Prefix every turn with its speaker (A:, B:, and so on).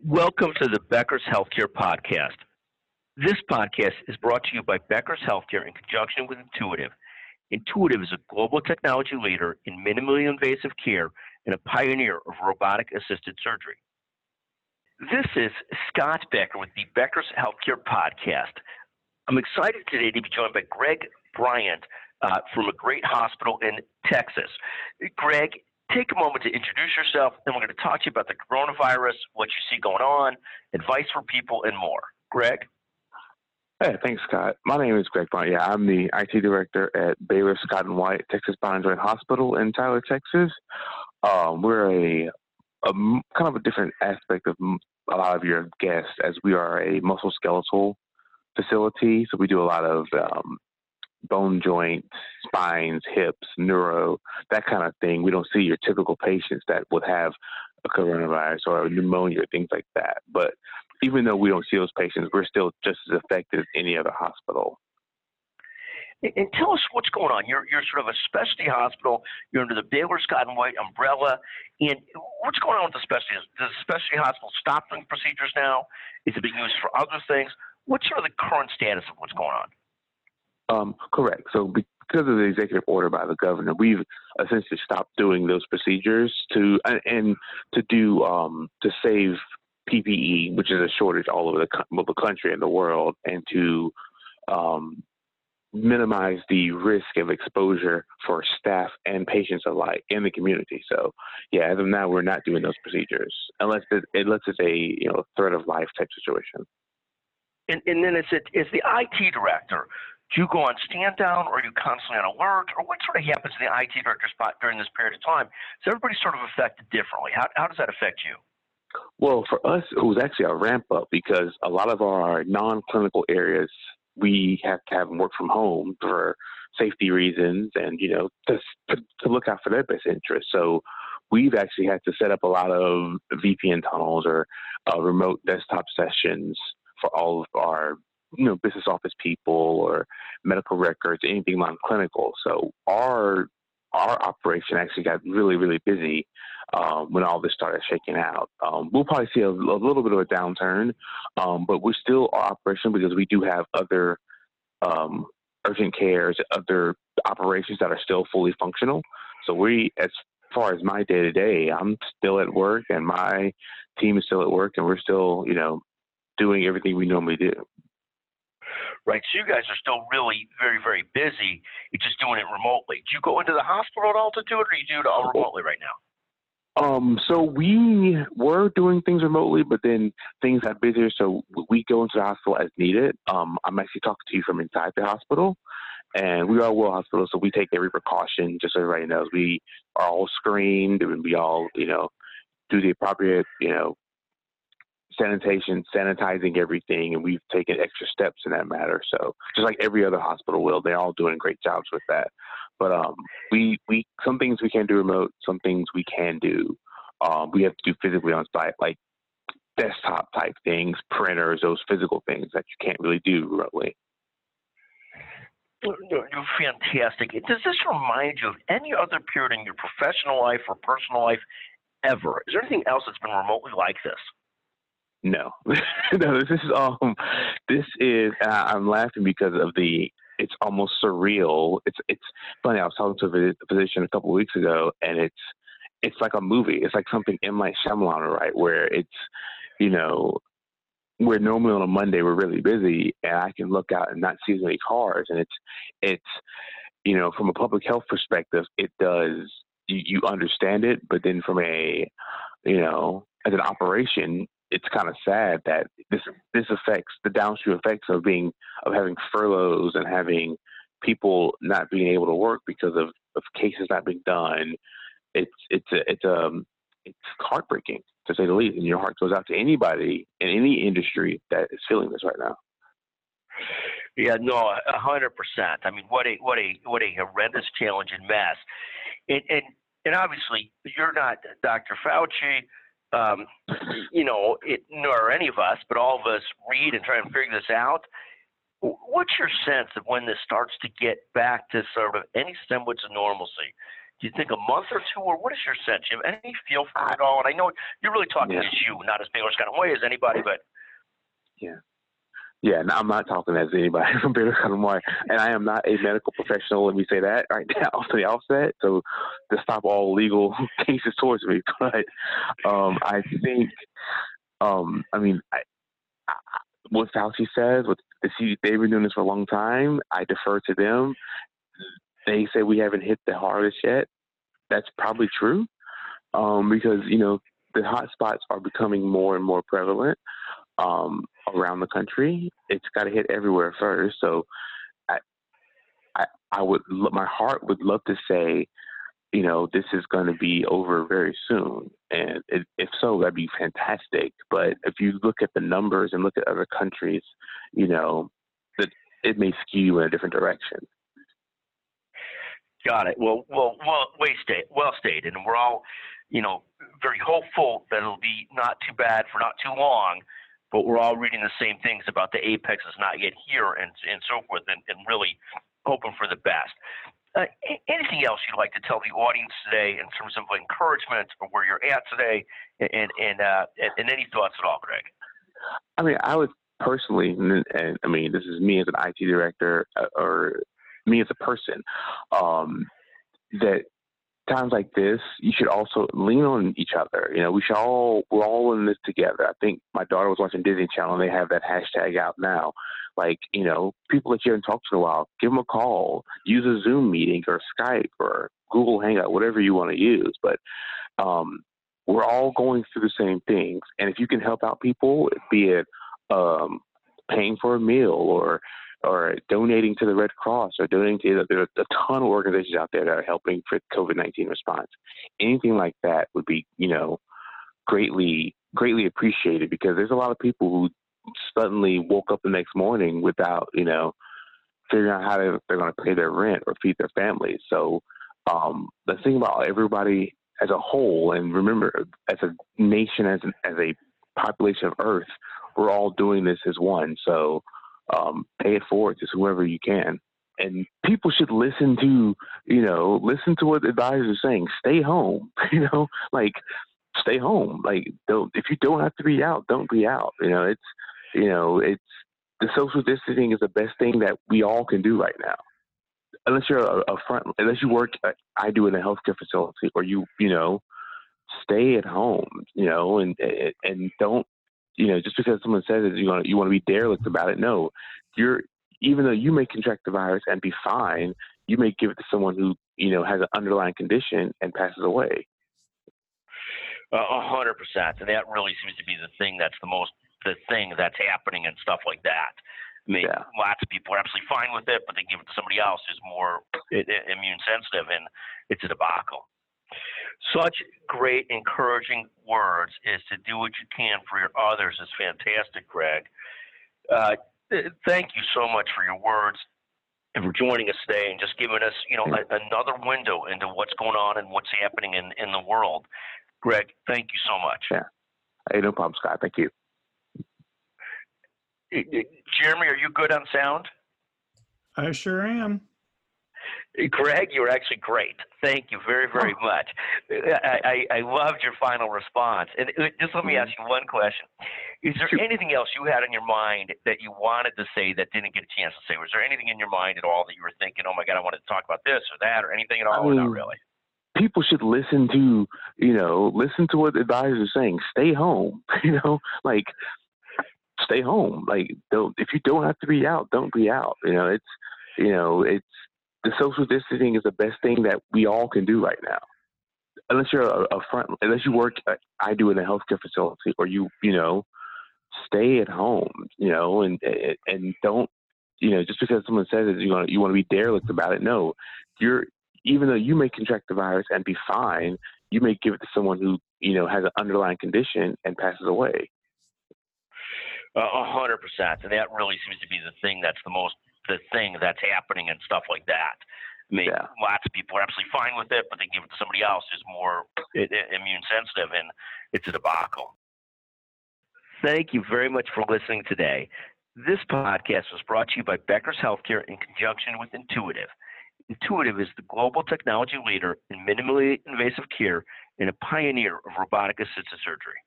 A: Welcome to the Becker's Healthcare Podcast. This podcast is brought to you by Becker's Healthcare in conjunction with Intuitive. Intuitive is a global technology leader in minimally invasive care and a pioneer of robotic-assisted surgery. This is Scott Becker with the Becker's Healthcare Podcast. I'm excited today to be joined by Greg Bryant from a great hospital in Texas. Greg, take a moment to introduce yourself, and we're going to talk to you about the coronavirus, what you see going on, advice for people, and more. Greg?
B: Hey, thanks, Scott. My name is Greg Bryant. Yeah, I'm the IT director at Baylor Scott & White Texas Spine Joint Hospital in Tyler, Texas. We're a kind of a different aspect of a lot of your guests, as we are a musculoskeletal facility. So we do a lot of bone joints, spines, hips, neuro, that kind of thing. We don't see your typical patients that would have a coronavirus or a pneumonia or things like that. But even though we don't see those patients, we're still just as affected as any other hospital.
A: And tell us what's going on. You're sort of a specialty hospital. You're under the Baylor Scott & White umbrella. And what's going on with the specialty? Does the specialty hospital stop doing procedures now? Is it being used for other things? What's sort of the current status of what's going on?
B: Correct. So because of the executive order by the governor, we've essentially stopped doing those procedures to save PPE, which is a shortage all over the country and the world, and to minimize the risk of exposure for staff and patients alike in the community. So, yeah, as of now, we're not doing those procedures unless it's a threat of life type situation.
A: And then is the IT director, do you go on stand down, or are you constantly on alert, or what sort of happens in the IT director spot during this period of time? So everybody's sort of affected differently. How does that affect you?
B: Well, for us, it was actually a ramp up because a lot of our non-clinical areas, we have to have them work from home for safety reasons and, to look out for their best interest. So we've actually had to set up a lot of VPN tunnels or remote desktop sessions for all of our business office people or medical records, anything non-clinical. So our operation actually got really, really busy when all this started shaking out. We'll probably see a little bit of a downturn, but we're still operational because we do have other urgent cares, other operations that are still fully functional. So as far as my day-to-day, I'm still at work and my team is still at work and we're still, doing everything we normally do.
A: Right, so you guys are still really very, very busy. You're just doing it remotely. Do you go into the hospital at all to do it, or you do it all remotely right now?
B: So we were doing things remotely, but then things got busier, so we go into the hospital as needed. I'm actually talking to you from inside the hospital, and we are a Will Hospital, so we take every precaution, just so everybody knows. We are all screened, and we all, do the appropriate, sanitizing everything, and we've taken extra steps in that matter. So just like every other hospital will, they're all doing great jobs with that. But we some things we can do remote, some things we can do. We have to do physically on site, like desktop type things, printers, those physical things that you can't really do remotely.
A: You're fantastic. Does this remind you of any other period in your professional life or personal life ever? Is there anything else that's been remotely like this?
B: No, no. This is. I'm laughing because of it's almost surreal. It's funny. I was talking to a physician a couple of weeks ago, and it's like a movie. It's like something M. Night Shyamalan, right? Where it's, where normally on a Monday we're really busy, and I can look out and not see as many cars, and it's from a public health perspective, it does. You understand it, but then from as an operation, it's kind of sad that this affects the downstream effects of having furloughs and having people not being able to work because of cases not being done. It's heartbreaking, to say the least, and your heart goes out to anybody in any industry that is feeling this right now.
A: Yeah, no, 100%. I mean, what a horrendous challenge and mess. And obviously, you're not Dr. Fauci. Nor any of us, but all of us read and try and figure this out. What's your sense of when this starts to get back to sort of any semblance of normalcy? Do you think a month or two, or what is your sense? Do you have any feel for it all? And I know you're really talking as you, not as Baylor Scott and White as anybody, but
B: Yeah. Yeah, no, I'm not talking as anybody from Baylor Scott and White, and I am not a medical professional. Let me say that right now to the offset, so to stop all legal cases towards me. But I think, what Fauci says, what they've been doing this for a long time. I defer to them. They say we haven't hit the hardest yet. That's probably true, because the hot spots are becoming more and more prevalent around the country. It's got to hit everywhere first. So my heart would love to say, this is going to be over very soon. And if so, that'd be fantastic. But if you look at the numbers and look at other countries, that it may skew in a different direction.
A: Got it. Well, stated. And we're all, very hopeful that it'll be not too bad for not too long, but we're all reading the same things about the apex is not yet here and so forth, and really hoping for the best. Anything else you'd like to tell the audience today in terms of encouragement or where you're at today, and any thoughts at all, Greg?
B: I mean, I would personally, and this is me as an IT director or me as a person, that times like this, you should also lean on each other. We're all in this together. I think my daughter was watching Disney Channel, and they have that hashtag out now. Like, people that you haven't talked to in a while, give them a call, use a Zoom meeting or Skype or Google Hangout, whatever you want to use. But we're all going through the same things. And if you can help out people, be it paying for a meal or donating to the Red Cross or donating to there's a ton of organizations out there that are helping for COVID-19 response. Anything like that would be, greatly appreciated, because there's a lot of people who suddenly woke up the next morning without, figuring out how they're going to pay their rent or feed their families. So let's think about everybody as a whole, and remember, as a nation, as a population of Earth, we're all doing this as one. So pay it forward to whoever you can. And people should listen to what the advisors are saying. Stay home, stay home. If you don't have to be out, don't be out. It's the social distancing is the best thing that we all can do right now. Unless you're unless you work, I do in a healthcare facility, or stay at home, and don't, just because someone says it, you want to be derelict about it. No, even though you may contract the virus and be fine, you may give it to someone who, has an underlying condition and passes away.
A: 100%. And that really seems to be the thing that's happening and stuff like that. Lots of people are absolutely fine with it, but they give it to somebody else who's more immune sensitive, and it's a debacle. Such great, encouraging words is to do what you can for your others is fantastic, Greg. Thank you so much for your words and for joining us today and just giving us, another window into what's going on and what's happening in the world. Greg, thank you so much.
B: Yeah. Hey, no problem, Scott. Thank you.
A: Jeremy, are you good on sound?
C: I sure am.
A: Greg, you were actually great. Thank you very, very much. I loved your final response. And just let me ask you one question. Is there anything else you had in your mind that you wanted to say that didn't get a chance to say? Was there anything in your mind at all that you were thinking, oh, my God, I wanted to talk about this or that, or anything at all, or not really?
B: People should listen to what the advisors are saying. Stay home, stay home. If you don't have to be out, don't be out. It's the social distancing is the best thing that we all can do right now. Unless you're unless you work, I do in a healthcare facility, or stay at home, and don't, just because someone says it, you want to be derelict about it. No, even though you may contract the virus and be fine, you may give it to someone who, has an underlying condition and passes away.
A: 100%. And that really seems to be the thing that's happening and stuff like that. Lots of people are absolutely fine with it, but they give it to somebody else who's more immune sensitive, and it's a debacle. Thank you very much for listening today. This podcast was brought to you by Becker's Healthcare in conjunction with Intuitive. Intuitive is the global technology leader in minimally invasive care and a pioneer of robotic assisted surgery.